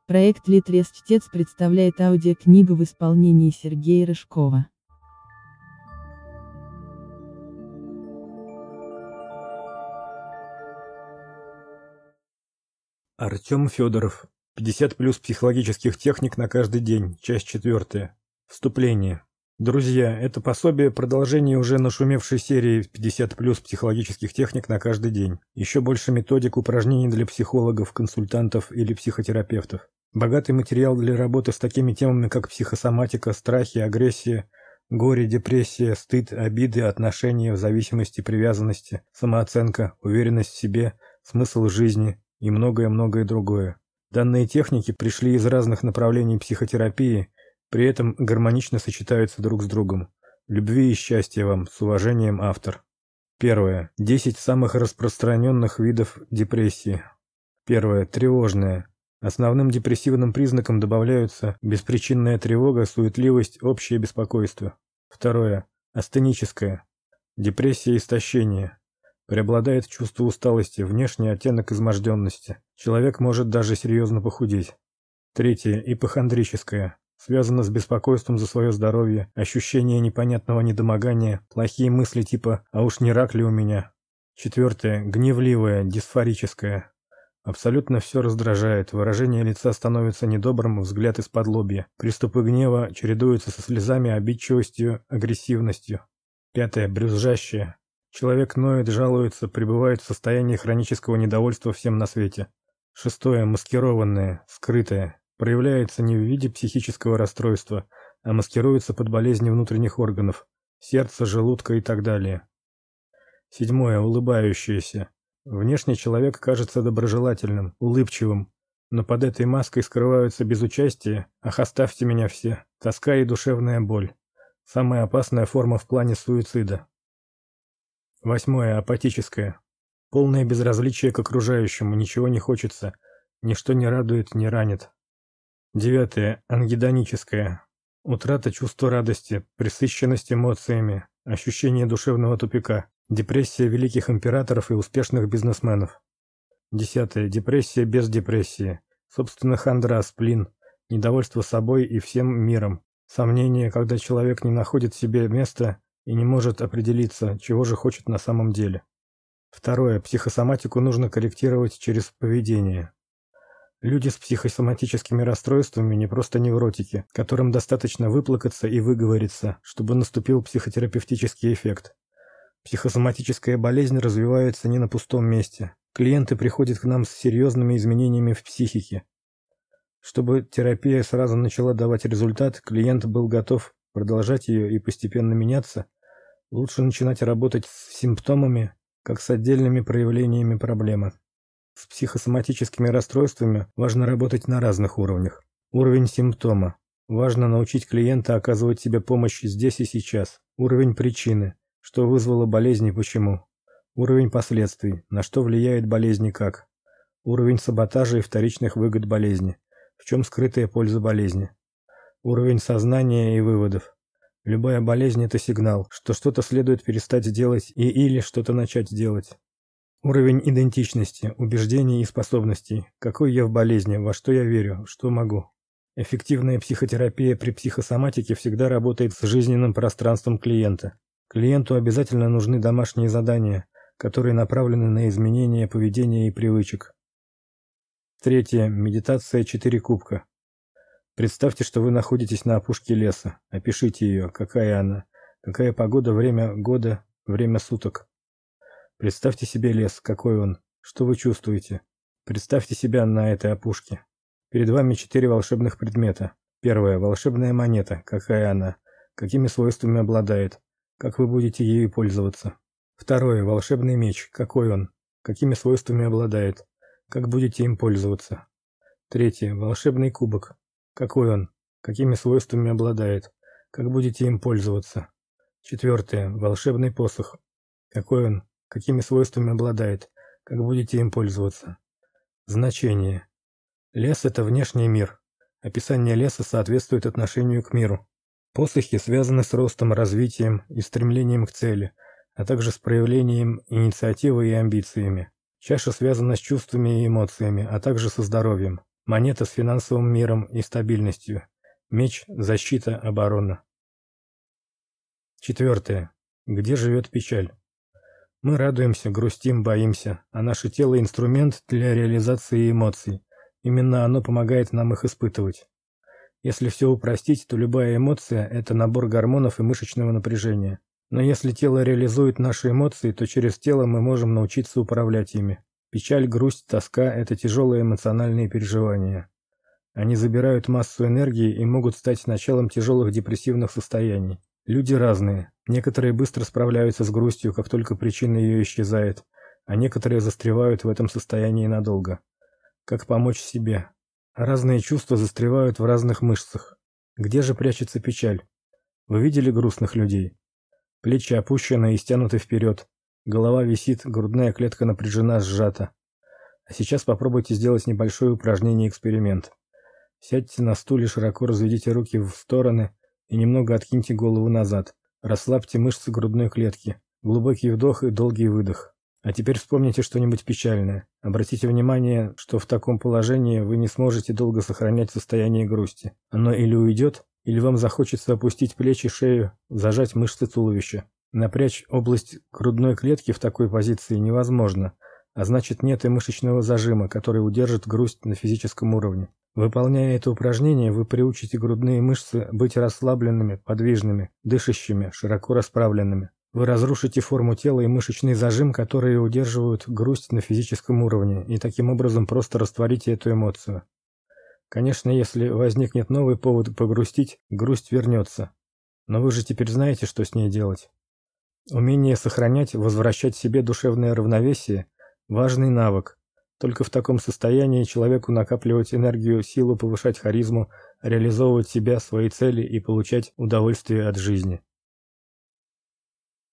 Проект «Литрес-чтец» представляет аудиокнигу в исполнении Сергея Рыжкова. Артем Федоров. 50+ психологических техник на каждый день. Часть 4. Вступление. Друзья, это пособие продолжение уже нашумевшей серии 50+ психологических техник на каждый день. Еще больше методик, упражнений для психологов, консультантов или психотерапевтов. Богатый материал для работы с такими темами, как психосоматика, страхи, агрессия, горе, депрессия, стыд, обиды, отношения, зависимости, привязанности, самооценка, уверенность в себе, смысл жизни и многое-многое другое. Данные техники пришли из разных направлений психотерапии, при этом гармонично сочетаются друг с другом. Любви и счастья вам, с уважением, автор. Первое. 10 самых распространенных видов депрессии. Первое. Тревожная. Основным депрессивным признаком добавляются беспричинная тревога, суетливость, общее беспокойство. Второе. Астеническая. Депрессия истощения. Преобладает чувство усталости, внешний оттенок изможденности. Человек может даже серьезно похудеть. Третье. Ипохондрическая. Связано с беспокойством за свое здоровье, ощущение непонятного недомогания, плохие мысли типа «а уж не рак ли у меня?». Четвертое. Гневливая, дисфорическая. Абсолютно все раздражает, выражение лица становится недобрым, взгляд из-под-лобья. Приступы гнева чередуются со слезами, обидчивостью, агрессивностью. Пятое. Брюзжащая. Человек ноет, жалуется, пребывает в состоянии хронического недовольства всем на свете. Шестое. Маскированное, скрытое. Проявляется не в виде психического расстройства, а маскируется под болезни внутренних органов, сердца, желудка и так далее. Седьмое. Улыбающееся. Внешне человек кажется доброжелательным, улыбчивым, но под этой маской скрываются безучастие, ах, оставьте меня все, тоска и душевная боль. Самая опасная форма в плане суицида. Восьмое. Апатическое. Полное безразличие к окружающему, ничего не хочется, ничто не радует, не ранит. Девятое. Ангидоническое. Утрата чувства радости, пресыщенность эмоциями, ощущение душевного тупика, депрессия великих императоров и успешных бизнесменов. Десятое. Депрессия без депрессии. Собственно, хандра, сплин, недовольство собой и всем миром. Сомнение, когда человек не находит себе места и не может определиться, чего же хочет на самом деле. Второе. Психосоматику нужно корректировать через поведение. Люди с психосоматическими расстройствами не просто невротики, которым достаточно выплакаться и выговориться, чтобы наступил психотерапевтический эффект. Психосоматическая болезнь развивается не на пустом месте. Клиенты приходят к нам с серьезными изменениями в психике. Чтобы терапия сразу начала давать результат, клиент был готов продолжать ее и постепенно меняться, лучше начинать работать с симптомами, как с отдельными проявлениями проблемы. С психосоматическими расстройствами важно работать на разных уровнях. Уровень симптома. Важно научить клиента оказывать себе помощь здесь и сейчас. Уровень причины. Что вызвало болезнь и почему. Уровень последствий. На что влияет болезнь и как. Уровень саботажа и вторичных выгод болезни. В чем скрытая польза болезни. Уровень сознания и выводов. Любая болезнь – это сигнал, что что-то следует перестать делать или что-то начать делать. Уровень идентичности, убеждений и способностей. Какой я в болезни, во что я верю, что могу. Эффективная психотерапия при психосоматике всегда работает с жизненным пространством клиента. Клиенту обязательно нужны домашние задания, которые направлены на изменение поведения и привычек. Третье. Медитация 4 кубка. Представьте, что вы находитесь на опушке леса. Опишите ее, какая она, какая погода, время года, время суток. Представьте себе лес, какой он, что вы чувствуете. Представьте себя на этой опушке. Перед вами 4 волшебных предмета. Первое. Волшебная монета, какая она, какими свойствами обладает, как вы будете ею пользоваться. Второе. Волшебный меч, какой он, какими свойствами обладает, как будете им пользоваться. Третье. Волшебный кубок, какой он, какими свойствами обладает, как будете им пользоваться. Четвертое. Волшебный посох, какой он, какими свойствами обладает, как будете им пользоваться. Значение. Лес – это внешний мир. Описание леса соответствует отношению к миру. Посохи связаны с ростом, развитием и стремлением к цели, а также с проявлением инициативы и амбициями. Чаша связана с чувствами и эмоциями, а также со здоровьем. Монета с финансовым миром и стабильностью. Меч, защита, оборона. 4. Где живет печаль? Мы радуемся, грустим, боимся, а наше тело – инструмент для реализации эмоций. Именно оно помогает нам их испытывать. Если все упростить, то любая эмоция – это набор гормонов и мышечного напряжения. Но если тело реализует наши эмоции, то через тело мы можем научиться управлять ими. Печаль, грусть, тоска – это тяжелые эмоциональные переживания. Они забирают массу энергии и могут стать началом тяжелых депрессивных состояний. Люди разные. Некоторые быстро справляются с грустью, как только причина ее исчезает, а некоторые застревают в этом состоянии надолго. Как помочь себе? Разные чувства застревают в разных мышцах. Где же прячется печаль? Вы видели грустных людей? Плечи опущены и стянуты вперед. Голова висит, грудная клетка напряжена, сжата. А сейчас попробуйте сделать небольшое упражнение-эксперимент. Сядьте на стуле, широко разведите руки в стороны и немного откиньте голову назад. Расслабьте мышцы грудной клетки. Глубокий вдох и долгий выдох. А теперь вспомните что-нибудь печальное. Обратите внимание, что в таком положении вы не сможете долго сохранять состояние грусти. Оно или уйдет, или вам захочется опустить плечи, шею, зажать мышцы туловища. Напрячь область грудной клетки в такой позиции невозможно, а значит нет и мышечного зажима, который удержит грусть на физическом уровне. Выполняя это упражнение, вы приучите грудные мышцы быть расслабленными, подвижными, дышащими, широко расправленными. Вы разрушите форму тела и мышечный зажим, которые удерживают грусть на физическом уровне, и таким образом просто растворите эту эмоцию. Конечно, если возникнет новый повод погрустить, грусть вернется. Но вы же теперь знаете, что с ней делать. Умение сохранять, возвращать себе душевное равновесие – важный навык. Только в таком состоянии человеку накапливать энергию, силу, повышать харизму, реализовывать себя, свои цели и получать удовольствие от жизни.